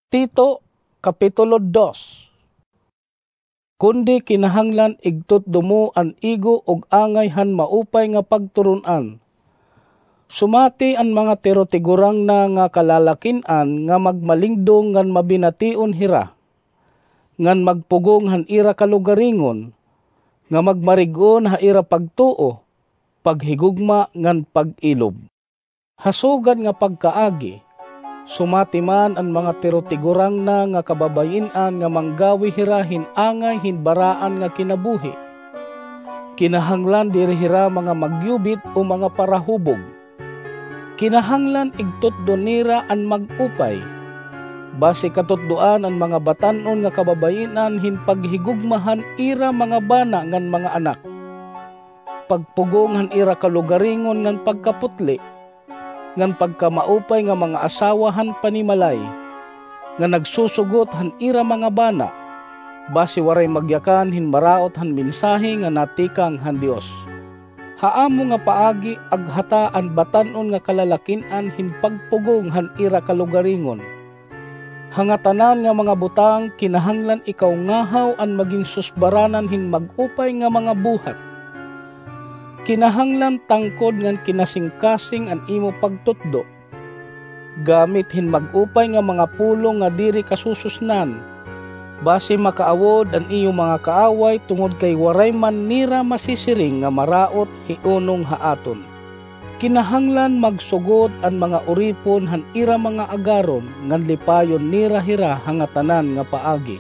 Tito, Kapitulo 2. Kundi kinahanglan igtot dumo an igo og angay han maupay nga pagturunan. Sumati ang mga tirotigurang na nga kalalakinan nga magmalingdong ngan mabination hira, ngan magpugong han ira kalugaringon, nga magmarigon ha ira pagtuo, paghigugma ngan pag-ilob. Hasugan nga pagkaagi, sumati man ang mga tirotigurang na nga kababayinan nga manggawi hirahin angay hinbaraan nga kinabuhi. Kinahanglan diri hira mga magyubit o mga parahubog. Kinahanglan igtot donira an magupay. Base katutduan ang mga batanon nga kababayinan hin paghigugmahan ira mga bana ngan mga anak. Pagpugong han ira kalugaringon ngan pagkaputli, ngan pagkamaupay nga mga asawahan panimalay, nga nagsusugot han ira mga bana, basi waray magyakan hin maraot han mensahe nga natikang han Dios. Haamo nga paagi aghataan batanon nga kalalakinan hin pagpugong han ira kalugaringon. Hangatanan nga mga butang kinahanglan ikaw ngahaw an maging susbaranan hin magupay nga mga buhat. Kinahanglan tangkod ngan kinasingkasing an imo pagtutdo. Gamit hin magupay nga mga pulong nga diri kasususnan. Base makaawod ang iyo mga kaaway tungod kay waray man nira masisiring nga maraot hiunong haaton. Kinahanglan magsugot ang mga uripon han ira mga agaron ngan lipayon nira hira hangatanan nga paagi.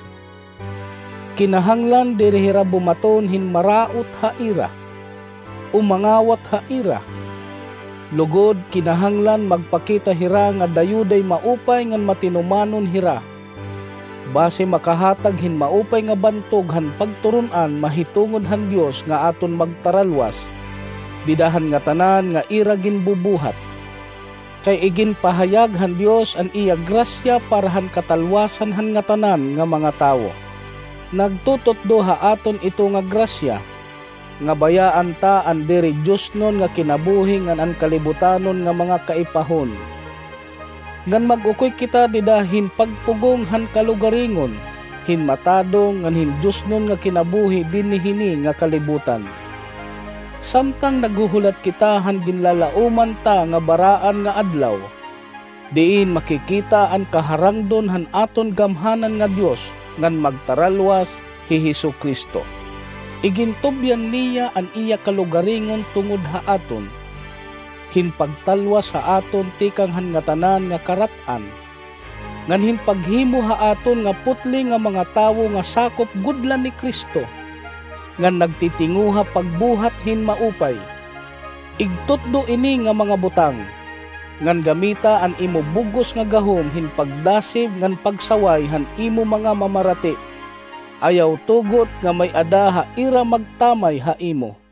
Kinahanglan diri hira bumaton hin maraot haira, umangawat haira. Lugod kinahanglan magpakita hira nga dayuday maupay ngan matinumanon hira. Base makahatag hin maupay nga bantog han pagturunan mahitungod han Dios nga aton magtaralwas. Didahan nga tanan nga ira ginbubuhat. Kay igin pahayag han Dios an iya grasya para han katalwasan han nga tanan nga mga tawo. Nagtutotdo haaton ito nga grasya, nga bayaan ta ang diri Diyos nun nga kinabuhi ngan ang kalibutanon nga mga kaipahon. Ngan mag-ukoy kita didahin pagpugong han kalugaringon, hin matadong ngan hin Diyos nun nga kinabuhi dinihini nga kalibutan. Samtang naguhulat kita han ginlalauman ta nga baraan nga adlaw, diin makikita ang kaharangdon han aton gamhanan nga Diyos ngan magtaralwas hi Hesukristo. Igintubyan niya an iya kalugaringon tungod haaton, hinpagtalwa sa aton tikang hangatanan nga karatan, ngan hinpaghimo haaton nga putli nga mga tawo nga sakop gudlan ni Kristo, ngan nagtitinguha pagbuhat hin maupay. Igtutdo ini nga mga butang, ngan gamita an imo bugos nga gahom hinpagdasib ngan pagsaway han imo mga mamarati. Ayaw tugot nga may ada haira magtamay haimo.